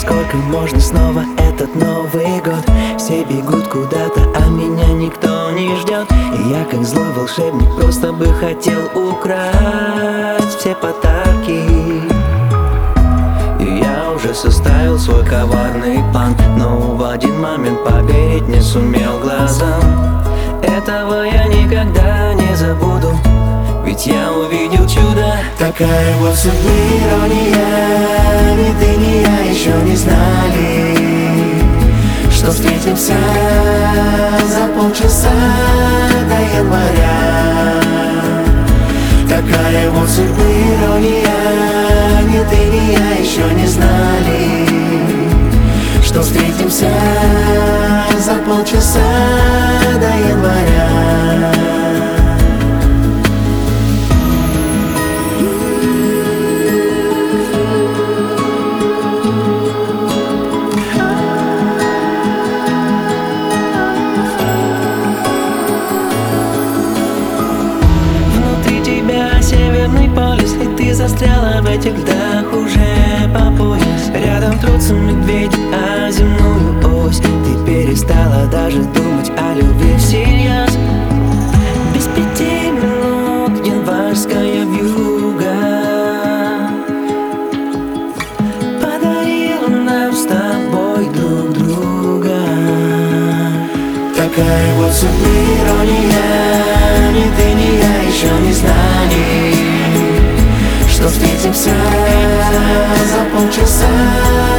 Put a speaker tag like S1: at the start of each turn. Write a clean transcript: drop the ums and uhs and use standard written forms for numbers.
S1: сколько можно снова этот Новый год? Все бегут куда-то, а меня никто не ждет. И я, как злой волшебник, просто бы хотел украсть все подарки. И я уже составил свой коварный план, но в один момент поверить не сумел глазам. Этого я никогда не забуду, ведь я увидел чудо.
S2: Такая вот судьба, ирония. Ни ты, ни я еще не знали, что встретимся за полчаса до января. Такая вот судьба, ирония. Ни ты, ни я еще не знали, что встретимся за полчаса до января.
S1: Северный полюс, и ты застряла в этих льдах уже по пояс. Рядом трутся медведи о земную ось. Ты перестала даже думать о любви всерьез. Без 5 минут январская вьюга подарила нам с тобой друг друга.
S2: Такая вот судьба, ирония. Ни ты, ни я еще не знали, что встретимся за полчаса